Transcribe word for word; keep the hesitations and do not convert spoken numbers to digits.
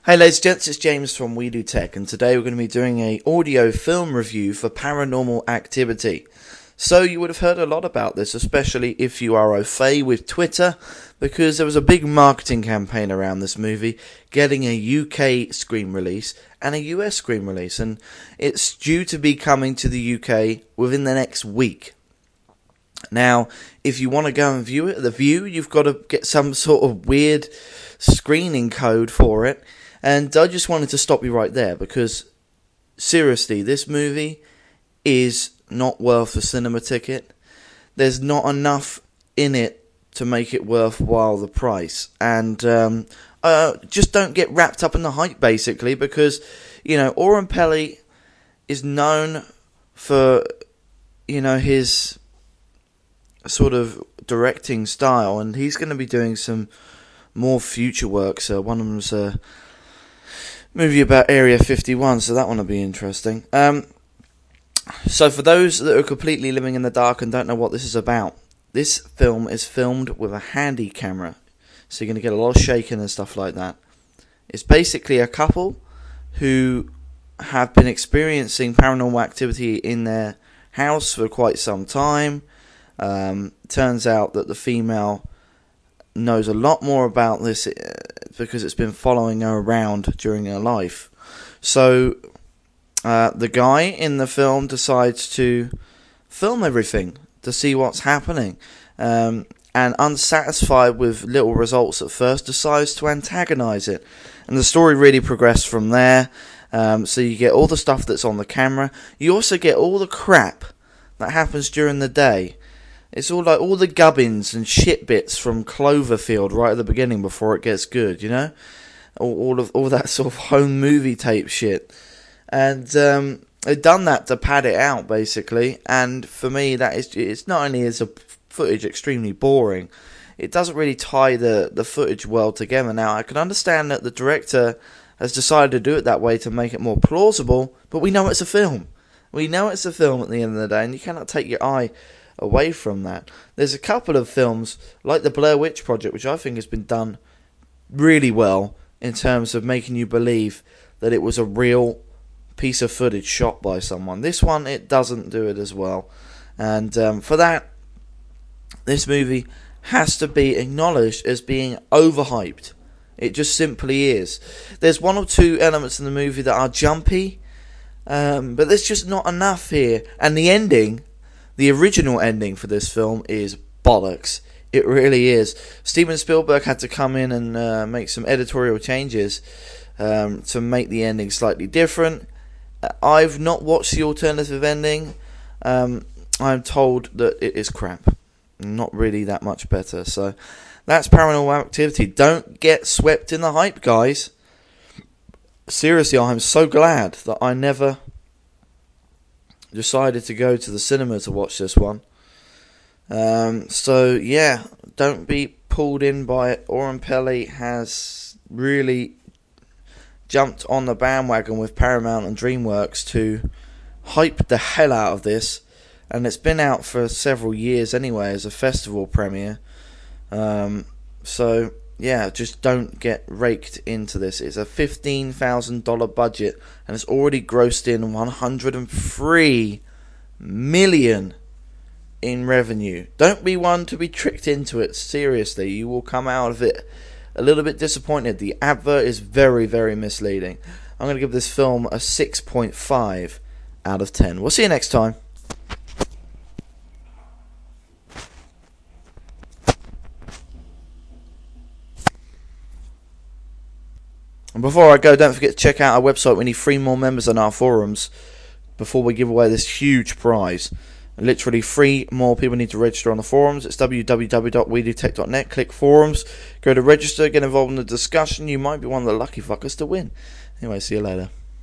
Hey ladies and gents, it's James from We Do Tech, and today we're going to be doing a audio film review for Paranormal Activity. So you would have heard a lot about this, especially if you are au fait with Twitter, because there was a big marketing campaign around this movie, getting a U K screen release and a U S screen release, and it's due to be coming to the U K within the next week. Now, if you want to go and view it at the View, you've got to get some sort of weird screening code for it. And I just wanted to stop you right there because, seriously, this movie is not worth a cinema ticket. There's not enough in it to make it worthwhile the price. And um, uh, just don't get wrapped up in the hype, basically, because, you know, Oren Peli is known for, you know, his sort of directing style, and he's going to be doing some more future work. So one of them's a... Uh, movie about Area fifty-one, so that one will be interesting. Um, so for those that are completely living in the dark and don't know what this is about, this film is filmed with a handy camera, so you're going to get a lot of shaking and stuff like that. It's basically a couple who have been experiencing paranormal activity in their house for quite some time. Um, turns out that the female knows a lot more about this because it's been following her around during her life. So uh, the guy in the film decides to film everything to see what's happening, um, and unsatisfied with little results at first, decides to antagonize it, and the story really progressed from there. Um, so you get all the stuff that's on the camera. You also get all the crap that happens during the day. It's all like all the gubbins and shit bits from Cloverfield right at the beginning before it gets good, you know? All, all of all that sort of home movie tape shit. And um, they've done that to pad it out, basically. And for me, that is, it's not only is the footage extremely boring, it doesn't really tie the, the footage well together. Now, I can understand that the director has decided to do it that way to make it more plausible, but we know it's a film. We know it's a film at the end of the day, and you cannot take your eye away from that. There's a couple of films like the Blair Witch Project, which I think has been done really well in terms of making you believe that it was a real piece of footage shot by someone. This one, it doesn't do it as well, and um, for that, this movie has to be acknowledged as being overhyped. It just simply is. There's one or two elements in the movie that are jumpy, um, but there's just not enough here. And the ending, the original ending for this film, is bollocks. It really is. Steven Spielberg had to come in and uh, make some editorial changes um, to make the ending slightly different. I've not watched the alternative ending. Um, I'm told that it is crap. Not really that much better. So that's Paranormal Activity. Don't get swept in the hype, guys. Seriously, I'm so glad that I never decided to go to the cinema to watch this one. Um, so yeah, don't be pulled in by it. Oren Peli has really jumped on the bandwagon with Paramount and DreamWorks to hype the hell out of this, and it's been out for several years anyway as a festival premiere. Um, so yeah, just don't get raked into this. It's a fifteen thousand dollars budget, and it's already grossed in one hundred three million dollars in revenue. Don't be one to be tricked into it. Seriously, you will come out of it a little bit disappointed. The advert is very, very misleading. I'm going to give this film a six point five out of ten. We'll see you next time. And before I go, don't forget to check out our website. We need three more members on our forums before we give away this huge prize. Literally three more people need to register on the forums. It's w w w dot we do tech dot net. Click forums, go to register, get involved in the discussion. You might be one of the lucky fuckers to win. Anyway, see you later.